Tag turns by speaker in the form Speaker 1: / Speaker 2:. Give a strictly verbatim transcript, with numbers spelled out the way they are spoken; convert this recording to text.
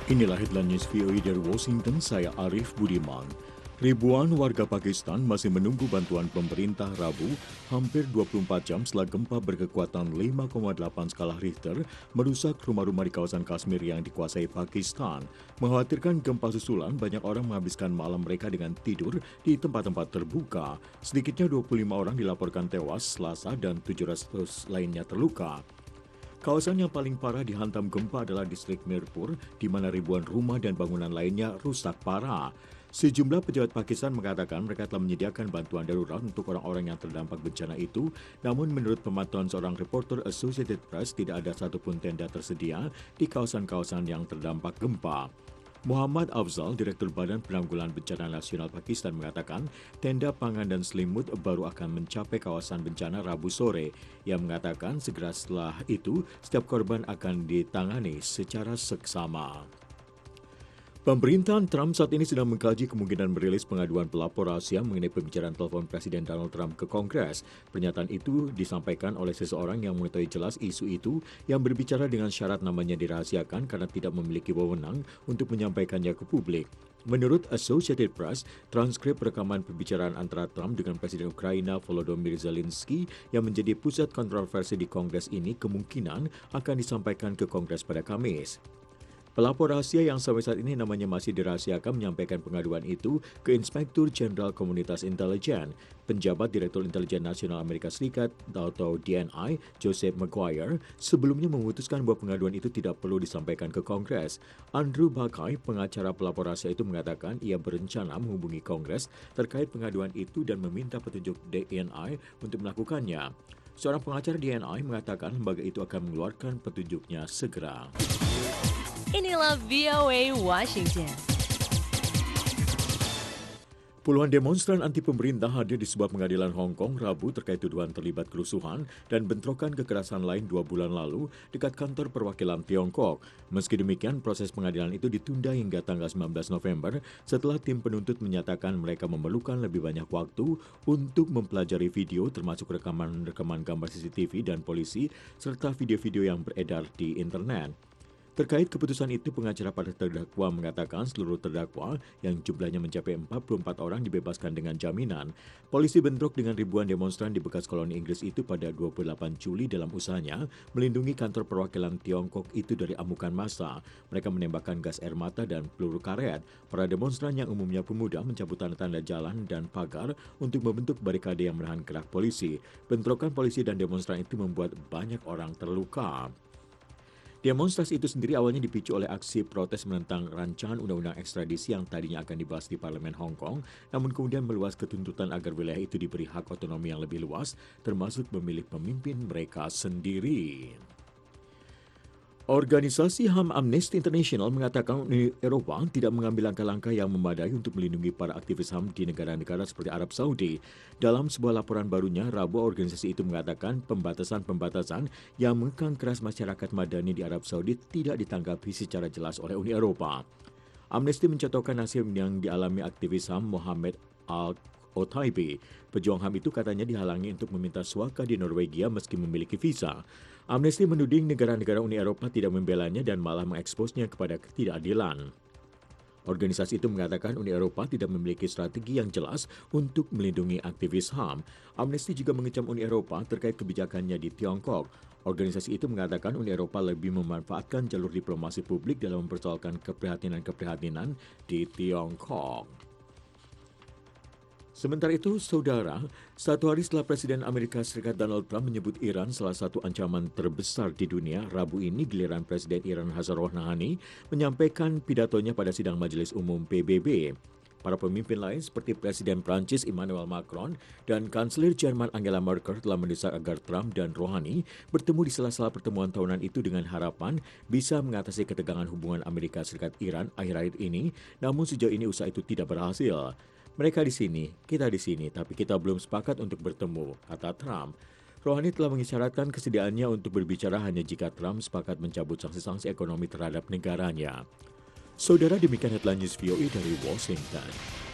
Speaker 1: Inilah headline news V O A dari Washington, saya Arif Budiman. Ribuan warga Pakistan masih menunggu bantuan pemerintah Rabu hampir dua puluh empat jam setelah gempa berkekuatan lima koma delapan skala Richter merusak rumah-rumah di kawasan Kashmir yang dikuasai Pakistan. Mengkhawatirkan gempa susulan, banyak orang menghabiskan malam mereka dengan tidur di tempat-tempat terbuka. Sedikitnya dua puluh lima orang dilaporkan tewas Selasa dan tujuh ratus lainnya terluka. Kawasan yang paling parah dihantam gempa adalah distrik Mirpur, di mana ribuan rumah dan bangunan lainnya rusak parah. Sejumlah pejabat Pakistan mengatakan mereka telah menyediakan bantuan darurat untuk orang-orang yang terdampak bencana itu, namun menurut pemantauan seorang reporter Associated Press, tidak ada satupun tenda tersedia di kawasan-kawasan yang terdampak gempa. Muhammad Afzal, Direktur Badan Penanggulangan Bencana Nasional Pakistan mengatakan tenda pangan dan selimut baru akan mencapai kawasan bencana Rabu sore. Ia mengatakan segera setelah itu setiap korban akan ditangani secara seksama. Pemerintahan Trump saat ini sedang mengkaji kemungkinan merilis pengaduan pelapor rahasia mengenai pembicaraan telepon Presiden Donald Trump ke Kongres. Pernyataan itu disampaikan oleh seseorang yang mengetahui jelas isu itu yang berbicara dengan syarat namanya dirahasiakan karena tidak memiliki wewenang untuk menyampaikannya ke publik. Menurut Associated Press, transkrip rekaman pembicaraan antara Trump dengan Presiden Ukraina Volodymyr Zelensky yang menjadi pusat kontroversi di Kongres ini kemungkinan akan disampaikan ke Kongres pada Kamis. Pelapor rahasia yang sampai saat ini namanya masih dirahasiakan menyampaikan pengaduan itu ke Inspektur Jenderal Komunitas Intelijen. Penjabat Direktur Intelijen Nasional Amerika Serikat atau D N I, Joseph Maguire, sebelumnya memutuskan bahwa pengaduan itu tidak perlu disampaikan ke Kongres. Andrew Buckeye, pengacara pelapor rahasia itu mengatakan ia berencana menghubungi Kongres terkait pengaduan itu dan meminta petunjuk D N I untuk melakukannya. Seorang pengacara D N I mengatakan lembaga itu akan mengeluarkan petunjuknya segera.
Speaker 2: Inilah V O A Washington.
Speaker 1: Puluhan demonstran anti pemerintah hadir di sebuah pengadilan Hong Kong Rabu terkait tuduhan terlibat kerusuhan dan bentrokan kekerasan lain dua bulan lalu dekat kantor perwakilan Tiongkok. Meski demikian, proses pengadilan itu ditunda hingga tanggal sembilan belas November setelah tim penuntut menyatakan mereka memerlukan lebih banyak waktu untuk mempelajari video termasuk rekaman-rekaman gambar C C T V dan polisi serta video-video yang beredar di internet. Terkait keputusan itu, pengacara pada terdakwa mengatakan seluruh terdakwa yang jumlahnya mencapai empat puluh empat orang dibebaskan dengan jaminan. Polisi bentrok dengan ribuan demonstran di bekas koloni Inggris itu pada dua puluh delapan Juli dalam usahanya melindungi kantor perwakilan Tiongkok itu dari amukan massa. Mereka menembakkan gas air mata dan peluru karet. Para demonstran yang umumnya pemuda mencabut tanda-tanda jalan dan pagar untuk membentuk barikade yang menahan gerak polisi. Bentrokan polisi dan demonstran itu membuat banyak orang terluka. Demonstrasi itu sendiri awalnya dipicu oleh aksi protes menentang rancangan undang-undang ekstradisi yang tadinya akan dibahas di Parlemen Hong Kong, namun kemudian meluas ke tuntutan agar wilayah itu diberi hak otonomi yang lebih luas, termasuk memilih pemimpin mereka sendiri. Organisasi H A M Amnesty International mengatakan Uni Eropa tidak mengambil langkah-langkah yang memadai untuk melindungi para aktivis H A M di negara-negara seperti Arab Saudi. Dalam sebuah laporan barunya, Rabu organisasi itu mengatakan pembatasan-pembatasan yang mengekang keras masyarakat madani di Arab Saudi tidak ditanggapi secara jelas oleh Uni Eropa. Amnesty mencontohkan nasib yang dialami aktivis H A M Mohamed Al-Otaibi. Pejuang H A M itu katanya dihalangi untuk meminta suaka di Norwegia meski memiliki visa. Amnesty menuding negara-negara Uni Eropa tidak membelanya dan malah mengeksposnya kepada ketidakadilan. Organisasi itu mengatakan Uni Eropa tidak memiliki strategi yang jelas untuk melindungi aktivis H A M. Amnesty juga mengecam Uni Eropa terkait kebijakannya di Tiongkok. Organisasi itu mengatakan Uni Eropa lebih memanfaatkan jalur diplomasi publik dalam mempersoalkan keprihatinan-keprihatinan di Tiongkok. Sementara itu, saudara, satu hari setelah Presiden Amerika Serikat Donald Trump menyebut Iran salah satu ancaman terbesar di dunia, Rabu ini giliran Presiden Iran Hassan Rouhani menyampaikan pidatonya pada sidang Majelis Umum P B B. Para pemimpin lain seperti Presiden Prancis Emmanuel Macron dan Kanselir Jerman Angela Merkel telah mendesak agar Trump dan Rouhani bertemu di sela-sela pertemuan tahunan itu dengan harapan bisa mengatasi ketegangan hubungan Amerika Serikat-Iran akhir-akhir ini, namun sejauh ini usaha itu tidak berhasil. Mereka di sini, kita di sini, tapi kita belum sepakat untuk bertemu, kata Trump. Rouhani telah mengisyaratkan kesediaannya untuk berbicara hanya jika Trump sepakat mencabut sanksi-sanksi ekonomi terhadap negaranya. Saudara, demikian headline news V O A dari Washington.